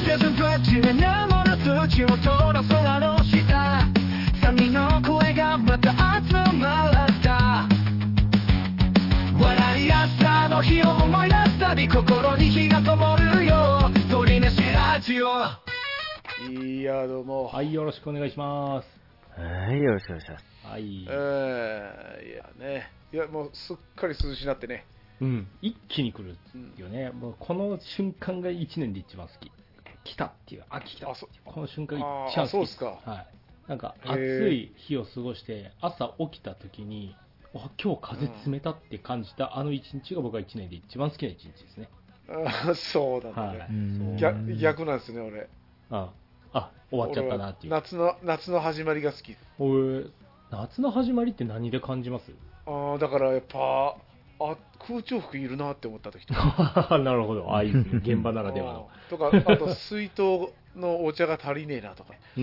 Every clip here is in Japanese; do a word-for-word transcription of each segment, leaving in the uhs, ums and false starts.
セブンプラチナなもの数値を通ら空の下三人の声がまた集まった笑い合ったあの日を思い出すたび心に火が灯るよ鳥飯ラジオ。 いやどうも。 はい、よろしくお願いします。 はい、よろしくお願いします。 はい。 えー、いやね、いやもうすっかり涼しになってね。 うん、一気に来るよね。うん、もうこの瞬間が一年で一番好き。来たっていう、秋来たっていう。この瞬間が一番好き。 そうですか。 はい。なんか暑い日を過ごして朝起きた時に、あ、今日風冷たって感じたあの一日が僕は一年で一番好きな一日ですね。 あ、そうなんだね。はい、逆, 逆なんですね俺。 ああ、終わっちゃったなっていう。 夏の夏の始まりが好き。 俺夏の始まりって何で感じます？ ああ、だからやっぱあ空調服いるなって思った時とか。 なるほど。あ、いいですね。現場ならではの。 とかあと水筒のお茶が足りねえなとか。 うん。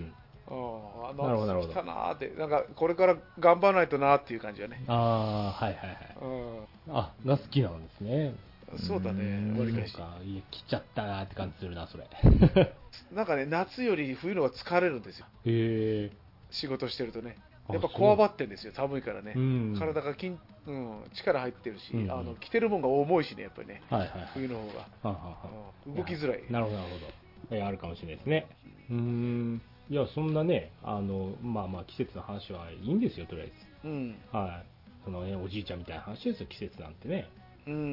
ああ、なるほど。来たなーって、なんかこれから頑張らないとなーっていう感じだね。 ああ、はいはいはい。うん、あ、が好きなんですね。 そうだね。 割りかし。いや、来ちゃったなーって感じするなそれ。 なんかね、夏より冬の方が疲れるんですよ。 へえ。仕事してるとね。やっぱこわばってんですよ、寒いからね。 うん、 体が筋、うん、力入ってるし、うん、あの着てるもんが重いしね、やっぱりね。 はいはいはい、 冬の方が、はあはあ、動きづらい。 なるほどなるほど。えあるかもしれないですね。うーん。いや、そんなね、あの、まあまあ季節の話はいいんですよ、とりあえず。 うん。 はい。そのね、おじいちゃんみたいな話ですよ、季節なんてね。 うん、うん、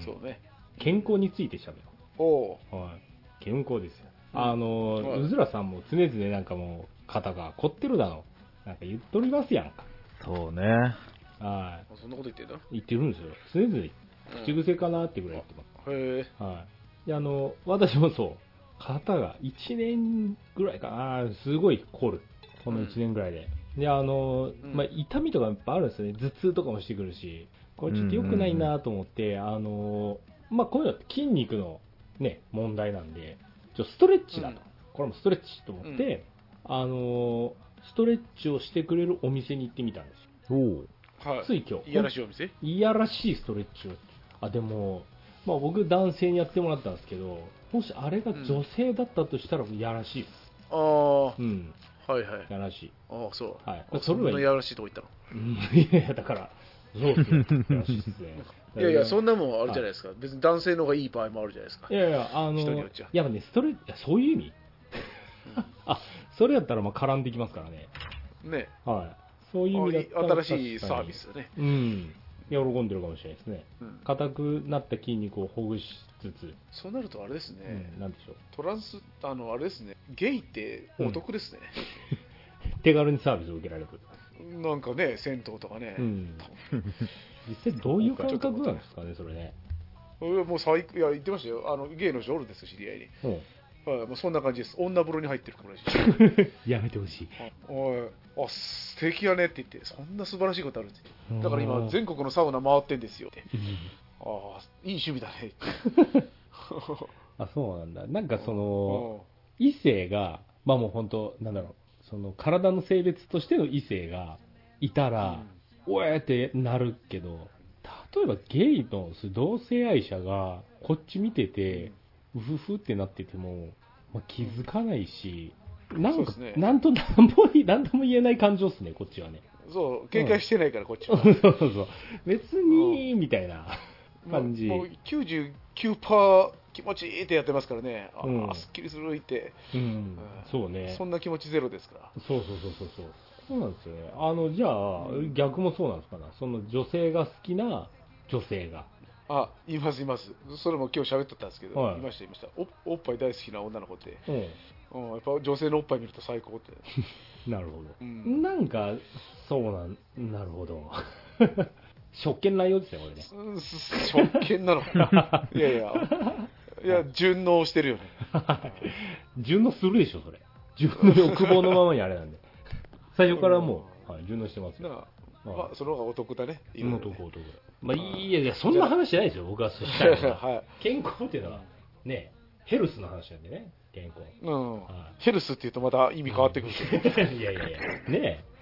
そうね。 健康についてしゃべろう。おう。はい。健康ですよ。あの、うん、うずらさんも常々なんかもう、肩が凝ってるだろう。なんか言っとりますやんか。 そうね。 はい。そんなこと言ってんだ？ 言ってるんですよ。常々、口癖かなってぐらい言ってます。 うん、へえ。はい。で、あの、私もそう。肩がいちねんぐらいかな、すごい凝る。このいちねんぐらいで。うん、で、あの、うん、まあ、痛みとかやっぱあるんですよね。頭痛とかもしてくるし。これちょっと良くないなと思って、あの、まあ、こういうのって筋肉のね、問題なんで、ちょストレッチだと。うん、これもストレッチと思って、うん、あの、ストレッチをしてくれるお店に行ってみたんですよ。 おはい、 つい今日。 いやらしいお店？ いやらしいストレッチを。あ、でも、まあ僕男性にやってもらったんですけど、もしあれが女性だったとしたらいやらしいです。 うん、ああ。 うん。 はいはい。 やらしい。 ああ、そう。 はい。 そんなやらしいとこ行ったの？ うん。いや、だから、そうですね。やらしいですね。 いやいや、そんなもんあるじゃないですか。はい、別に男性の方がいい場合もあるじゃないですか。 いやいや、あの、 人によっちゃ。 やっぱね、ストレッチ、そういう意味あ、それやったらまあ絡んできますからね。 ね。 はい。そういう意味だったら新しいサービスだね。 うん。喜んでるかもしれないですね。硬、うん、くなった筋肉をほぐしつつ。 そうなるとあれですね。 うん、なんでしょう。 トランス、あの、あれですね。ゲイってお得ですね。 うん、手軽にサービスを受けられる。 なんかね、銭湯とかね。うん、 実際どういう感覚なんですかね、それね。 もう最高、いや、言ってましたよ。あの、ゲイの人おるんですよ、知り合いに。うんはい、もうそんな感じです。女風呂に入ってるからやめてほしい。 おい、あ、素敵やねって言って、そんな素晴らしいことあるって。だから今、全国のサウナ回ってんですよって。ああ、いい趣味だねって。 あ、そうなんだ。なんかその、異性が、まあもう本当、なんだろう、その体の性別としての異性がいたら、うん、おえってなるけど、例えばゲイの同性愛者がこっち見てて、うんうふふってなってても、まあ、気づかないし、なんか、ね、なんとなんも、なんとも言えない感情ですね、こっちはね。 そう、警戒してないから、うん、こっちは。 そうそうそう。別に、みたいな感じ。 もう きゅうじゅうきゅうパーセント 気持ちいいってやってますからね。ああ、うん、すっきりするって。 うん。そうね。 そんな気持ちゼロですから。 そうそうそうそうそう。そうなんですよね。あの、じゃあ、うん、逆もそうなんですかね。その女性が好きな女性が。 あ、いますいます。それも今日喋っとったんですけど、はい、いましたいました。お、おっぱい大好きな女の子って、うん、うん、やっぱ女性のおっぱい見ると最高って。 なるほど、うん。なんか、そうなん、なるほど。職権乱用ですよ、これね。 職権なのいやいや、いや、順応してるよね。 順応するでしょ、それ。順応欲望のままにあれなんで。最初からもう、はい、順応してますよ。 まあ、その方がお得だね。 お得、お得。まあ、いやいや、そんな話じゃないですよ、僕はそしたら。はい、健康っていうのは、ね、ヘルスの話なんでね、健康。 うん。はい、ヘルスって言うとまた意味変わってくるけど。 いやいやいや、ね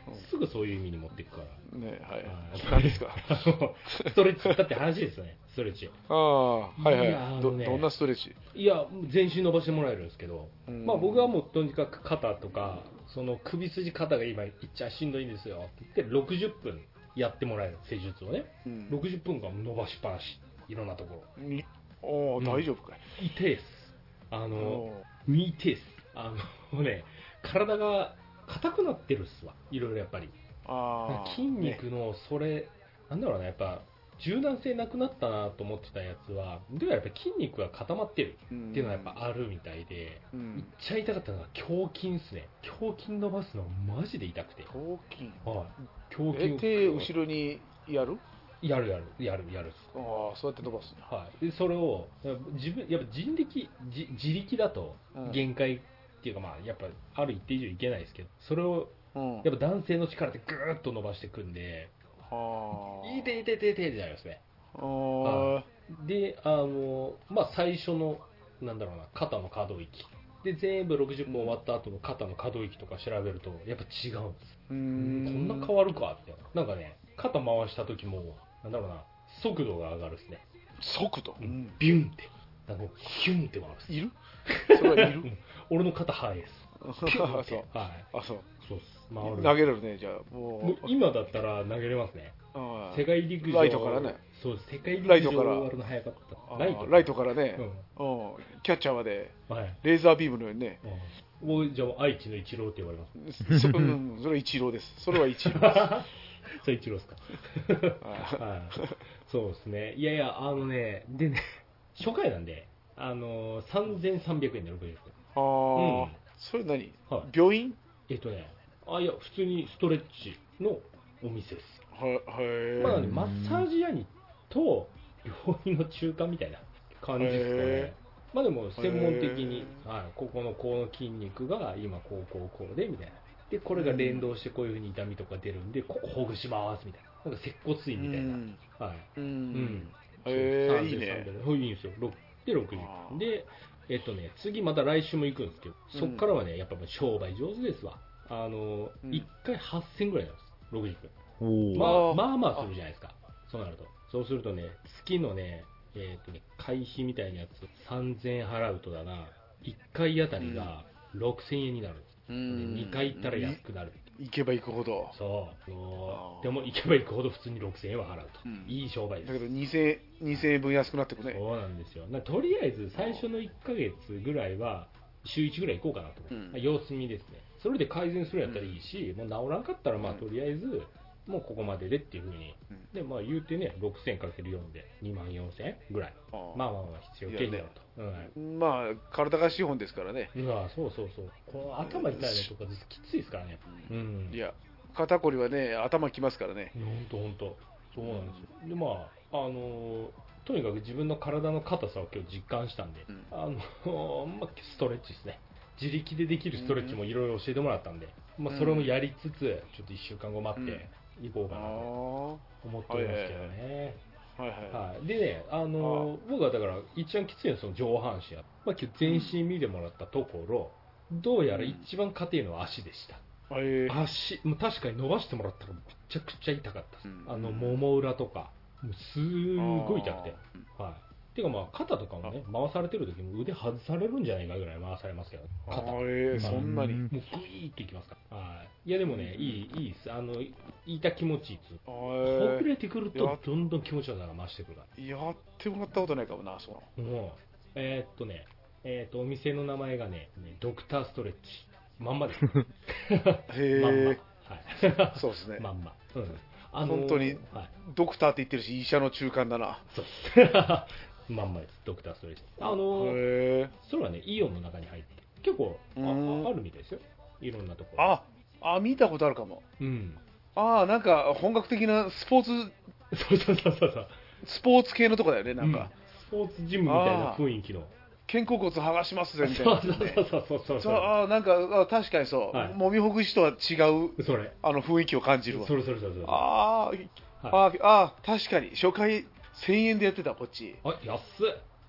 すぐそういう意味に持っていくからねはいはい何ですかストレッチだって話ですよね、ストレッチ。 ああはいはいいやあどのねどんなストレッチいや、全身伸ばしてもらえるんですけど、 うんまあ僕はもうとにかく肩とか、その首筋肩が今いっちゃしんどいんですよって言ってろくじゅっぷんやってもらえる施術をね、 うんろくじゅっぷんかん伸ばしっぱなし、いろんなところ。 におうん大丈夫かい痛いです。あの、 お見痛いです。あのね、体が硬くなってるっすわ、いろいろやっぱり。 ああ筋肉のそれ、なんだろうな、やっぱ柔軟性なくなったなと思ってたやつは、どうやらやっぱ筋肉が固まってるっていうのはやっぱあるみたいで、 うめっんちゃ痛かったのが胸筋っすね。胸筋伸ばすのマジで痛くて。 胸筋はい。胸筋をえ手後ろにやるやるやるやるやるっす。 ああそうやって伸ばすねはい。でそれを自分やっぱ人力じ自力だとうん限界っていうか、まあやっぱある一定以上いけないですけど、それをうんやっぱ男性の力でぐーっと伸ばしていくんで、 はあいていていていてじゃないですね。 あで、あの、まあ、最初の、なんだろうな、肩の可動域。で、全部ろくじゅっぷん終わった後の肩の可動域とか調べると、やっぱ違うんです。 うーこんんな変わるかって。なんかね、肩回した時も、なんだろうな、速度が上がるですね。 速度うんビュンって。なんかヒュンって回るっす。 いるそれはいるうん俺の肩速いです。ピュンって。 そうはい。 あそうそうっす。回る。 投げれるねじゃあももう今だったら投げれますね。 あ世界陸上。 ライトからね。 そうです。世界陸上ライトから終わるの早かった。 あライト。 ライトからねうん。 うんキャッチャーまではい。 レーザービームのようにねうんもうじゃあ愛知の一郎って言われます。 そうんそれは一郎ですそれは一郎ですそれ一郎ですか。 あはい。そうですね。いやいや、あのね、でね、初回なんで、あのー、さんぜんさんびゃくえんでろくじゅっぷん。 あーうんそれ何はい病院えっとね、あ、いや、普通にストレッチのお店です。 はへまあね、 えマッサージ屋にと病院の中間みたいな感じですかねへ。 まあでも専門的にへ、 はい、ここのこの筋肉が今こうこうこうでみたいな。で、これが連動してこういうふうに痛みとか出るんで、ここほぐしますみたいな。なんか接骨院みたいな。 うんはい。 ううんん。 へそうえいいね。 そういいんですよ。ろくで、ろくじゅあーっぷん。で、えっとね、次また来週も行くんですけど、そっからはね、やっぱもう商売上手ですわ。あの、 うんいっかいはっせんぐらいなんです。ろくじゅっぷん。 おー。 まあ、 あーまあまあするじゃないですか。そうなると。そうするとね、月のね、えっ、とね、会費みたいなやつ、さんぜんえん払うとだな、いっかいあたりがろくせんえんになるんです。でうんにかい行ったら安くなる。 行けば行くほどそう。そあーうでも行けば行くほど普通にろくせんえんは払うと。 うんいい商売です。 だけどにせんえんにせんえん分安くなってくねそうなんですよ。なとりあえず最初のいっかげつぐらいは週いちぐらい行こうかなと、 うん様子見ですね。それで改善するんやったらいいし、もう治らんかったらまあうんとりあえずもうここまででっていうふうに、 うんでまあ言うてねろくせんかけるよんでにまんよんせんえんぐらい、 あーまあまあまあ必要経費だろうと。 まあ体が資本ですからねうん、うわそうそうそう。この頭痛いのとかきついですからね。うん。 いや肩こりはね頭きますからね本当本当そうなんですよ。でまああのーとにかく自分の体の硬さを今日実感したんで、 うんあのまあ、ストレッチですね。自力でできるストレッチもいろいろ教えてもらったんで、まあ、それもやりつつ、ちょっといっしゅうかんご待っていこうかなとああ思っておりますけどね。 はいはいはい、でね、あの僕はだから一番きついのはその上半身や、まあ、今日全身見てもらったところ、どうやら一番硬いのは足でした。 えー足もう確かに伸ばしてもらったらめちゃくちゃ痛かったです、 うんあのもも裏とかもうすごい痛くて、はい、ていうかまあ肩とかもね回されてる時も腕外されるんじゃないかぐらい回されますけどあ肩もうーえーそんなにグイーっていきますから、はい、いやでもねいいいいですあの痛気持ちいいっつうあほーぐれてくるいやとどんどん気持ちよさが増してくるからやってもらったことないかもなそうもうえーっとねえーっとお店の名前がねねドクターストレッチまんまですへまんま、 えはい、 そうですねまんま、うんあのー本当にはい、 ドクターって言ってるし医者の中間だなそうですまんまですドクターストレッチあのーへえそれはねイオンの中に入って結構あうんああるみたいですよいろんなところああ見たことあるかもうんああなんか本格的なスポーツそうそうそうそうそうスポーツ系のとこだよねなんか、 うんスポーツジムみたいな雰囲気の肩甲骨剥がしますぜみたいそうな、 そうそうそうそうそうそうあーなんかあ確かにそう、 はい揉みほぐしとは違うそれあの雰囲気を感じるわそれそれそれそれあー、あーあー確かに初回せんえんでやってたこっちあ安っ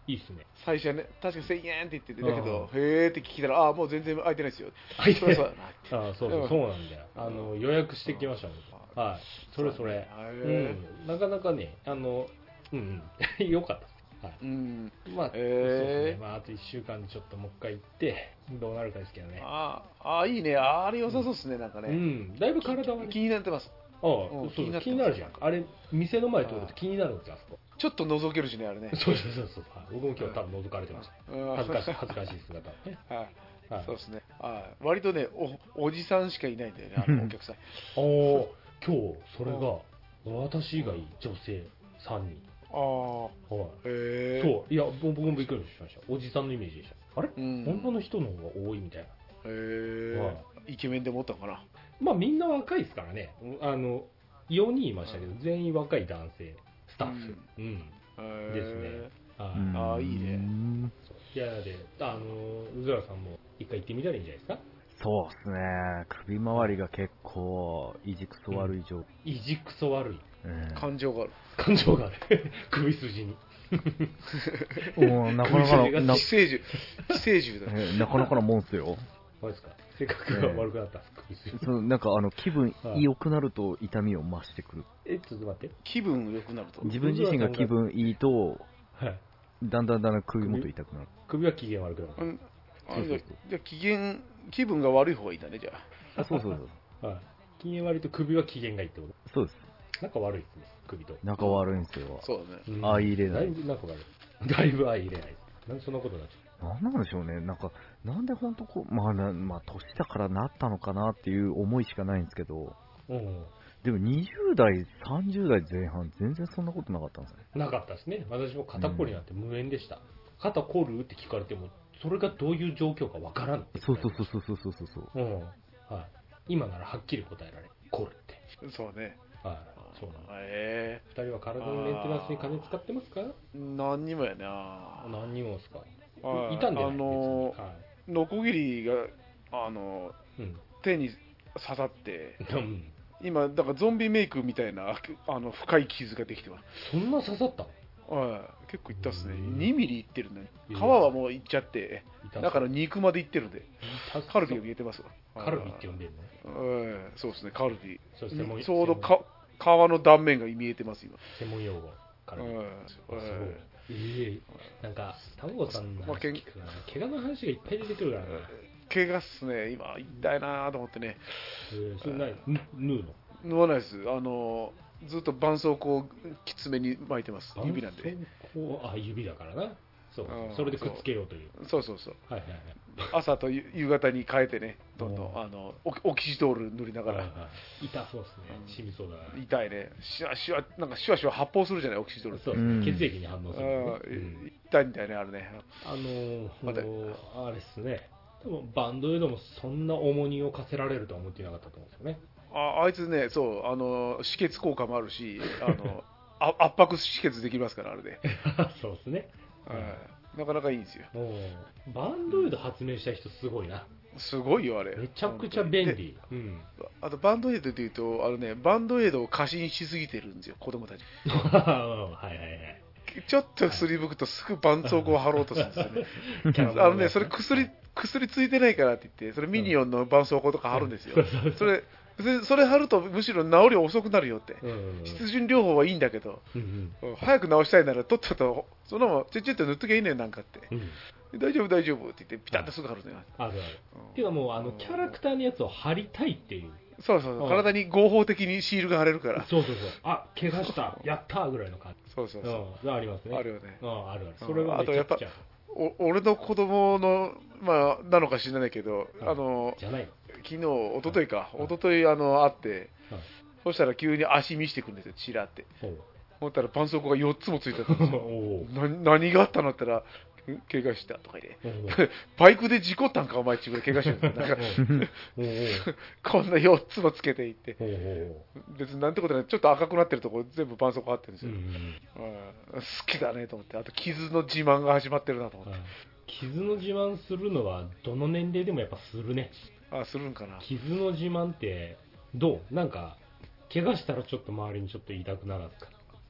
いいっすね。 最初はね、確かせんえんって言ってて、だけど、へーって聞いたら、ああ、もう全然空いてないですよ。 空いてないそりゃそうだなって。 ああ、そうそう、そうなんだよ。あの、予約してきましたもん。はい。それそれ。 そうだねうん。なかなかね、あの、うんうん。よかったです。はい。 うん。 まあ、そうへーですね。まあ、あといっしゅうかんでちょっともう一回行って、どうなるかですけどね。 ああ、ああ、いいね。あれ良さそうですね、なんかうね。 ん。だいぶ体はね。 気になってます。 ああ、 うんそうそう、 気になってます気になるじゃん。あれ、店の前通ると気になるんですよ、あそこ。 ちょっと覗けるしね、あれね。 そうそうそうそう。はい僕も今日多分覗かれてました。 うん恥ずかしい、恥ずかしい姿をね。 はい。 はいそうですね。はい。割とね、お、おじさんしかいないんだよね、あのお客さん。 おお、今日、それが、私以外女性さんにん。 ああ、 はい。 へえ。 そう、いや、僕もびっくりしました。おじさんのイメージでした。あれ、 うん女の人の方が多いみたいな。 へえ。イケメンで持ったのかな。 まあみんな若いですからね。あの、よにんいましたけど、全員若い男性、スタッフ。うん。 へーですね。はい。 うんああ、いいね。 いやで、あの、うずらさんも一回行ってみたらいいんじゃないですか。 そうっすね。首周りが結構、いじくそ悪い状況。 いじくそ悪い。 うん感情がある。 感情がある。首筋に。 うんなかなかの、な寄生獣。寄生獣だ。 えなかなかのもんっすよ。 マジですか。性格が悪くなったんです、首筋。 そうなんかあの気分良くなると痛みを増してくる。 え、ちょっと待って。 気分良くなると。 自分自身が気分いいと、 はい。 だんだんだんだん首元痛くなる。 首は機嫌悪くなる。 うんあそうそうそうじゃあ機嫌、気分が悪い方がいいんだね、じゃあ。 あそうそうそう。 はい。機嫌悪いと首は機嫌がいいってこそうです。 と。仲悪いですね、首と。 仲悪いんですよ。 そうだね。 うん相入れないだいぶ仲悪い。だいぶ相入れないです。なんでそんなことになっちゃなんなんでしょうね。なんか、なんで本当こう、まあな、まあ、年だからなったのかなっていう思いしかないんですけど、 う。うん。 でもにじゅう代、さんじゅう代前半、全然そんなことなかったんですね。 なかったですね。私も肩こりなんて無縁でした。肩こるって聞かれても、それがどういう状況かわからんって。 そうそうそうそうそうそうそう。 うん。はい。今ならはっきり答えられる。こるって。 そうね。 はい。そうなんだ。 え二人は体のメンテナンスに金使ってますか？ え何にもやな。 何にもですか？ はい傷んでない。 あのー別にはノコギリが、あのい。うん。 手に刺さって、 うん。 今、だからゾンビメイクみたいなあの深い傷ができてます。 そんな刺さったの？ はい、結構いったっすね。 うんにミリいってるんだね。 いや皮はもういっちゃって、 痛そうだから肉までいってるんで、 痛そうカルビが見えてますわ。 カルビって呼んでるの？ うんそうですね、カルビ。 そう専門ちょうどか皮の断面が見えてます、今。 専門用語。カルビ。 うんあすごい。ええなんか、卵さんの話聞くな。怪我の話がいっぱい出てくるからな。 怪我っすね、今、痛いなと思ってね。 えー、それ何？ぬ縫うの？ 縫わないです。あの、ずっと絆創膏をきつめに巻いてます、指なんで。 絆創膏あ、指だからな。そううんそれでくっつけようという。 そうそうそう。 はいはいはい。 朝と夕夕方に変えてね、どんどうんんあのオキオキシドール塗りながら、 はいはい痛そうですね。染みそうだな。 痛いね、シュワシュワ、なんかシュワシュワ発泡するじゃない、オキシドールって。 そうですね。 うん血液に反応するのね。 あーうん痛いんだよね、あれね。 あのー、 まだあれですね。でもバンドエイドもそんな重荷を課せられるとは思っていなかったと思うんですよね。 ああいつね、そう、あの止血効果もあるし、あのあ圧迫止血できますから、あれで、 そうですね。 はい、なかなかいいんですよ。 もう、バンドエイド発明した人すごいな。 すごいよ、あれ。 めちゃくちゃ便で利。うん。 あと、バンドエイドでいうと、あのね、バンドエイドを過信しすぎてるんですよ、子供たち。 はいはいはい。 ちょっと薬吹くとすぐ絆創膏を貼ろうとするんですよね。 キャラあのね、それ薬、薬ついてないからって言って、それミニオンの絆創膏とか貼るんですよ。それ、それそれ貼るとむしろ治り遅くなるよって。 うん湿潤療法はいいんだけど、 うんうん早く治したいならとっとと、そのままちょいちょいと塗っときゃいいねんなんかって。 うん。 大丈夫大丈夫って言ってピタッとすぐ貼るのよ。 あるある。 うんっていうかもう、あの、キャラクターのやつを貼りたいっていう。 そうそうそう、 うん体に合法的にシールが貼れるから。 そうそうそう。あ、怪我した。やったーぐらいの感じ。 そうそうそう。 うん。ありますね。 あるよねうん、あるある。 うんそれはめちゃくちゃ。 お俺の子供の、まあ、なのか知らないけど、 うんあの、 じゃないの。 昨日、一昨日か、 うん一昨日あの、会って、 うんそしたら急に足見してくるんですよ、チラって。 おう思ったら絆創膏がよっつもついてたんですよ。 おうな何があったのって言ったら、ん怪我したとか言って。 おうバイクで事故ったんか、お前、ちぐらい怪我してるんですよ。なんかおうこんなよっつもつけていって。 おうおう別になんてことない、ちょっと赤くなってるところ全部絆創膏貼ってるんですよ。 うんうん好きだねと思って、あと傷の自慢が始まってるなと思って。 傷の自慢するのはどの年齢でもやっぱするね。 あ、するんかな。 傷の自慢ってどうなんか怪我したらちょっと周りにちょっと言いたくならんすか？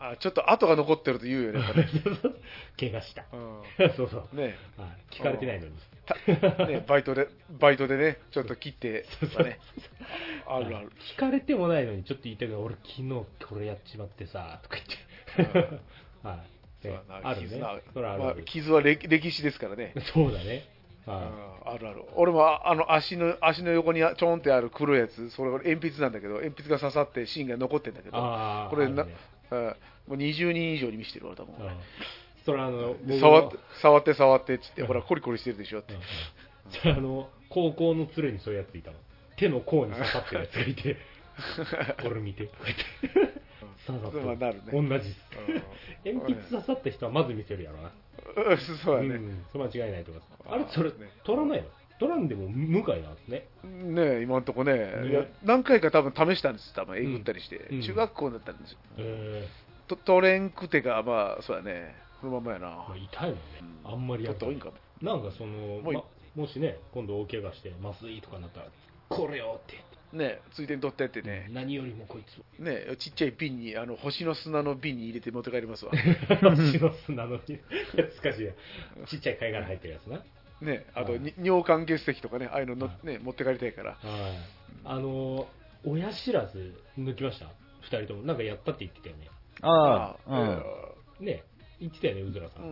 あ、ちょっと跡が残ってると言うよね、やっぱね。 怪我した。 うん、 そうそう。 ねはい、聞かれてないのに。 たね、バイトで、バイトでね、ちょっと切って、ね、あるある。 聞かれてもないのに、ちょっと言ったけど、俺昨日これやっちまってさ、とか言って。うん、はい。あるね。それあるある、 まあ、傷は歴歴史ですからね。 そうだね。 あ, あるある。俺もあの足の足の横にちょんってある黒いやつ、それ鉛筆なんだけど、鉛筆が刺さって芯が残ってるんだけど、これな、ね、もうにじゅうにん以上に見せてるわ、多分。 それあの触って触って触ってっつって、ほらコリコリしてるでしょって。 それあの高校の連れにそういうやついたの。手の甲に刺さってるやつがいて、これ見て。刺さってる。なるね。同じっす。鉛筆刺さった人はまず見せるやろな。 そうだね。 うん、それ間違いないと思います。あれ、それ、取らないの取らんでも無害なんですね。 ねえ、今のとこね、ねいや何回か多分試したんです、多分えぐったりして、うん、中学校だったんですよ。えー、と取れんくてが、まあ、そうだね、そのままやな。まあ、 痛いもんね、うん、あんまりやったら。なんかその、も, ま、もしね、今度大怪我して、麻酔とかになったら、これよって。ねついでに取ってってね、 うん、何よりもこいつねちっちゃい瓶に、あの星の砂の瓶に入れて持って帰りますわ。 星の砂の瓶、懐かしいや、ちっちゃい貝殻入ってるやつな。 ねあと、はい、尿管結石とかね、ああいうのの、ね、持って帰りたいから。はい、 あの親知らず抜きました、ふたりとも。なんかやったって言ってたよね。 ああ、 うん、ね言ってたよね、うずらさん。うん、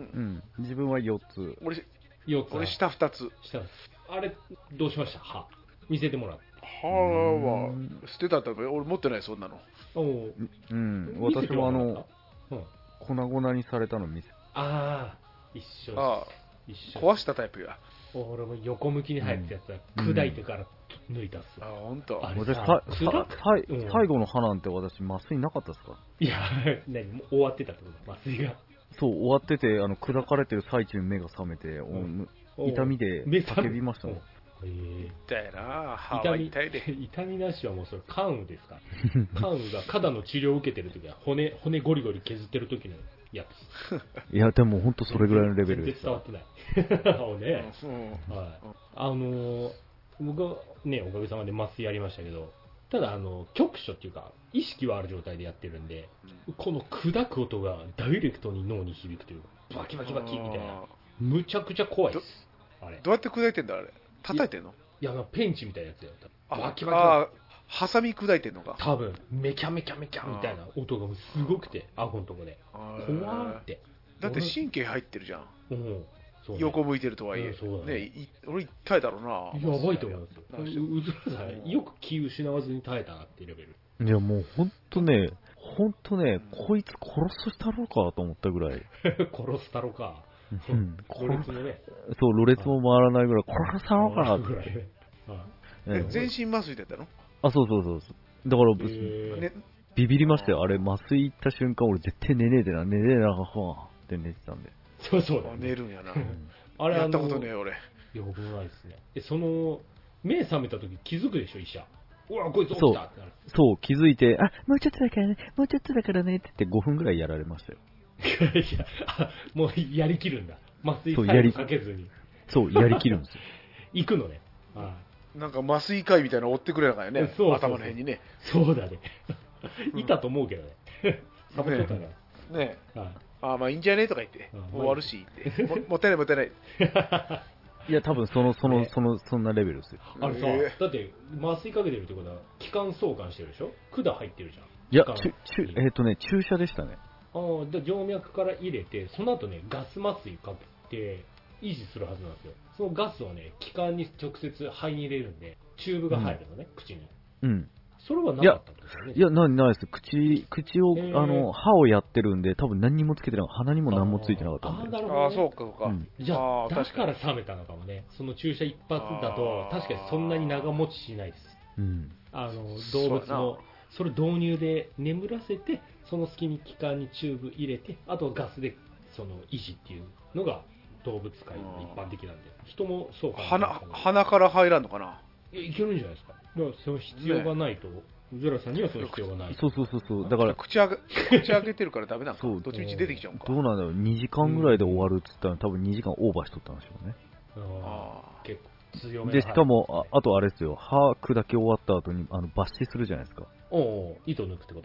自分はよっつ。 俺、 よっつ俺下ふたつ。 下あれ、どうしました歯。見せてもらって。 歯は捨てたったら俺持ってない、そんなの。 おうん、私もあの、うん、粉々にされたの見せ。 ああ、一緒です。 ああ、一緒。壊したタイプや。 俺も横向きに入ったやつは砕いてから抜いたっす。 あ、本当。 あれさ、最後の歯なんて私麻酔なかったですか？ いや、何もう終わってたってこと麻酔が。 そう、終わってて、あの砕かれてる最中に目が覚めて、うん、痛みで叫びましたもん。 痛いなぁ、歯は痛いで。 痛みなしはもうそれ関羽ですか。関羽が肌の治療を受けてるときは骨、骨ゴリゴリ削ってるときのやつ。 いや、でも本当それぐらいのレベルです。 全然伝わってない。ね、うん、はい。あのー、僕はね、おかげさまで麻酔やりましたけど、ただあの、局所っていうか、意識はある状態でやってるんで、この砕く音がダイレクトに脳に響くというか、バキバキバキみたいな。むちゃくちゃ怖いです。 あれ。どうやって砕いてんだ、あれ。叩いてんの？ いや、ペンチみたいなやつやった。 バキバキ。ああ、ハサミ砕いてんのか。 多分、メキャメキャメキャみたいな音がすごくて、顎のとこで。怖ーって。 だって神経入ってるじゃん。 うん。 そうね、横向いてるとはいえ。 そうだね。 ね、俺痛いだろうな。 やばいと思いますよ。うずらさん、よく気失わずに耐えたなっていうレベル。 いや、もうほんとね、ほんとね、こいつ殺したろうかと思ったぐらい。 殺したろうか。うん、ろれつもね、 そう、ろれつも回らないぐらい、殺さろうかなって。 全身麻酔だったの？ あ、そうそうそうそう。だから、ね、ビビりましたよ。あれ、麻酔行った瞬間、俺絶対寝ねえでな、寝ねえな、ほわって寝てたんで。 そうそうだ、 ね。寝るんやな。 あれ、 やったことねえ、俺。 いや、僕もないですね。え、その、目覚めた時気づくでしょ、医者。うわ、こいつ起きたってなる。 そう、気づいて、あ、もうちょっとだからね、もうちょっとだからねって言ってごふんぐらいやられましたよ。 いや、もうやりきるんだ。麻酔さえかけずに。 そう、やりきるんですよ。 行くのね。ああ、なんか麻酔科医みたいなの追ってくれなかったよね。そうそうそう、頭の辺にね。 そうだね。いたと思うけどね。サボっとったね。 ねえ。ああ、まあいいんじゃねえとか言って。もう終わるしって。も, もったいないもったいない。 いや、多分その、その、その、そんなレベルですよ。 あれさ、だって麻酔かけてるってことは、気管相関してるでしょ？管入ってるじゃん。 いや、ちゅ、ちゅ、えっとね、注射でしたね。 ああ、で静脈から入れて、その後ね、ガス麻酔かけて、維持するはずなんですよ。そのガスをね、気管に直接肺に入れるんで、チューブが入るのね、うん、口に。うん。それはなかったんですよね。 いや、ない、ないです。口、口を、あの、歯をやってるんで、多分何にもつけてなかった。鼻にも何もついてなかったんで。 ああ、なるほど、ね。 ああ、そうか、そうか。うん、 じゃあ、だから冷めたのかもね。その注射一発だと、確かにそんなに長持ちしないです。うん。あの、動物も、それ導入で眠らせて、その隙に気管にチューブ入れて、あとガスでその維持っていうのが動物界の一般的なんで、人もそうかな。 鼻、鼻から入らんのかな？ いや、いけるんじゃないですか。だからその必要がないと、ね、うずらさんにはその必要がない。 そうそうそうそう。だから口開け、口開けてるからダメなんか。そう、どっちみち出てきちゃうんか。 どうなんだろう。にじかんぐらいで終わるっつったら、多分にじかんオーバーしとったんでしょうね。 ああ、結構強めで、しかも、あ, あとあれですよ。歯砕け終わった後にあの抜歯するじゃないですか。 おお、糸抜くってこと？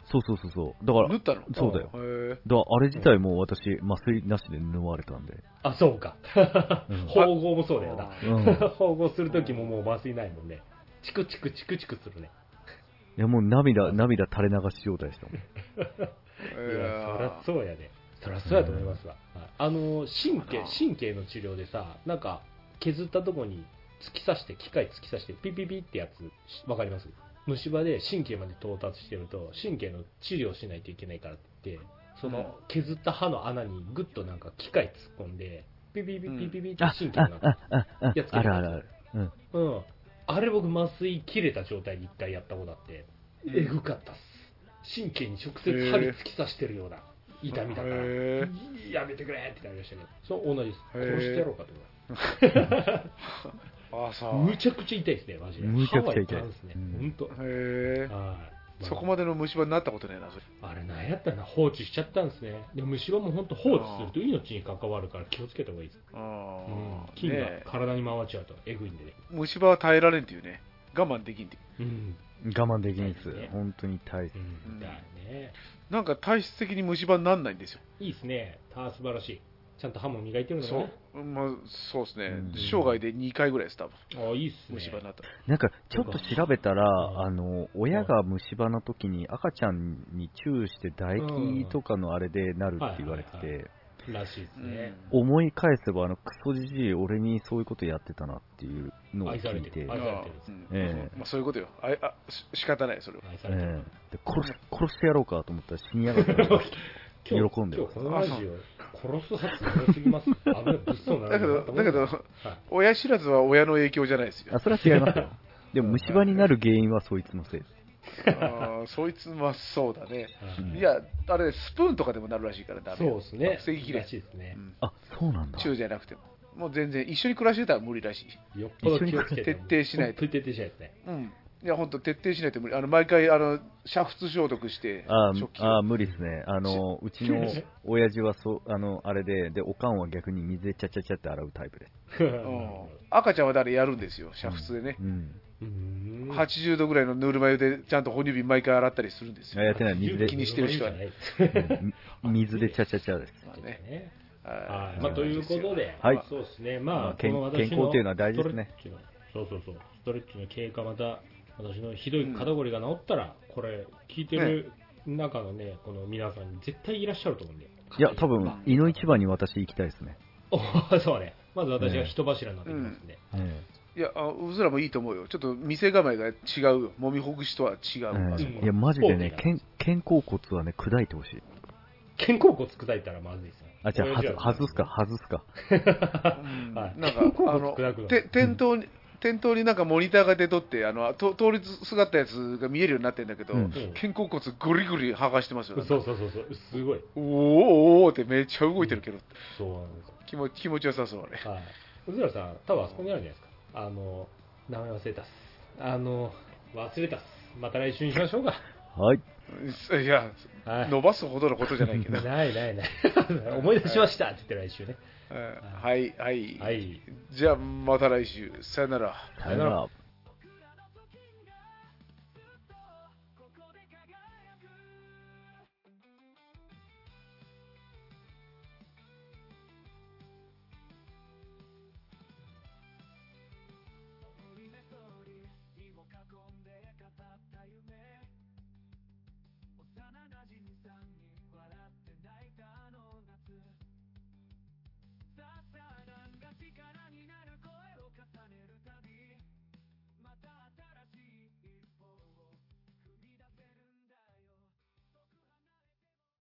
そうそうそうそう。だから、 縫ったの？ そうだよ。 へだからあれ自体も私、麻酔なしで縫われたんで。 あ、そうか。縫合もそうだよな。 うん、 縫合するときももう麻酔ないもんね。チクチクチクチクするね。 いやもう涙、涙垂れ流し状態でしたもん。 いや、そりゃそうやね。そりゃそうやと思いますわ。うん、あの、神経、神経の治療でさ、なんか、削ったとこに突き刺して、機械突き刺して、ピピピってやつ、わかります？虫歯で神経まで到達してると、神経の治療しないといけないからって言って、その削った歯の穴にグッとなんか機械突っ込んで、ピピピピピピって神経の中やっつける。 あるあるある。うん。 うん。あれ僕麻酔切れた状態で一回やったことあって、えぐかったっす。神経に直接針突き刺してるような痛みだから、やめてくれってなりましたけど、そう同じです。殺してやろうかと思います。あさむちゃくちゃ痛いですね、マジで。 むちゃくちゃ痛いですね。本当。へえ。そこまでの虫歯になったことねえな、それ。 あれ、なんやったら放置しちゃったんですね。でも虫歯も本当放置すると命に関わるから気をつけた方がいいです。うん、菌が体に回っちゃうとえぐいんでね。 虫歯は耐えられんっていうね。我慢できんっていう。 うん、我慢できんです。ね、本当に大切。うん、だね。なんか体質的に虫歯にならないんですよ。 いいですね。あ、素晴らしい。ちゃんと歯も磨いてるのかな。 そう、まあ、そうですね、うん、生涯でにかいぐらいです、多分。 あ、いいっすね。 虫歯になった。 なんか、ちょっと調べたら、あの、親が虫歯の時に赤ちゃんにチューして唾液とかのあれでなるって言われてて、 らしいですね。 思い返せば、あの、クソじじい、俺にそういうことやってたなっていうのを聞いて。愛されてる。愛されてる。 ええ。まあ、そういうことよ。ああ、仕方ない、それは。 愛されてる。 で殺し、殺してやろうかと思ったら死にやがった。喜んで今日このラジオ殺す発言多すぎます。あの物騒なだけど、だけど、親知らずは親の影響じゃないですよ。 あ、それは違いますよ。でも虫歯になる原因はそいつのせいです。 あそいつはそうだね。いや、あれ、スプーンとかでもなるらしいからダメ。 そうですね。 防ぎきれらしいですね。 あ、そうなんだ。 チューじゃなくても。もう全然、一緒に暮らしてたら無理らしい。 よっぽど気をつけて。 徹底しないと。 徹底しないですね。 うん。いや、本当徹底しないと無理。あの、毎回、あの、煮沸消毒して、 ああ、無理ですね。あの、うちの親父はそう、あの、あれで、で、おかんは逆に水でチャチャチャって洗うタイプです。 うん、赤ちゃんは誰やるんですよ、煮沸でね。うんうん、はちじゅうどぐらいのぬるま湯で、ちゃんと哺乳瓶毎回洗ったりするんですよ。 やってない、水で。 気にしてる人はね。 水でチャチャチャです。 まあね。 はい。まあ、ということで、 はい。 そうですね。まあ、 健康っていうのは大事ですね。 そうそうそう。ストレッチの経過、また、私のひどい肩こりが治ったら、これ、聞いてる中のね、この皆さんに絶対いらっしゃると思うんで。 いや、多分、井の一番に私行きたいですね。 おそうね。まず私が人柱になってきますんで。 いや、あうずらもいいと思うよ。ちょっと店構えが違うよ。揉みほぐしとは違う。うん、 いや、マジでね、肩甲骨はね、砕いてほしい。 肩甲骨砕いたらまずいですね。 あ、じゃあ、外すか、外すか。 はい。なんか、あの、店頭に、店頭になんかモニターが出とって、あの通りすがったやつが見えるようになってるんだけど、うん、肩甲骨ぐりぐり剥がしてますよ、ね。 そうそうそうそう、すごい。 おーおーってめっちゃ動いてるけど。うん、 そうなんです。 気持ち気持ちよさそうあれ。 はい。うずらさん、多分あそこにあるんじゃないですか。あの、名前忘れたっす。あの、忘れたっす。また来週にしましょうか。 はい。 いや、はい、伸ばすほどのことじゃないけど。 ないないない。思い出しましたって言って来週ね。 はい、はい。 はい。 じゃあ、また来週。さよなら。 さよなら。 力になる声を重ねるたびまた新しい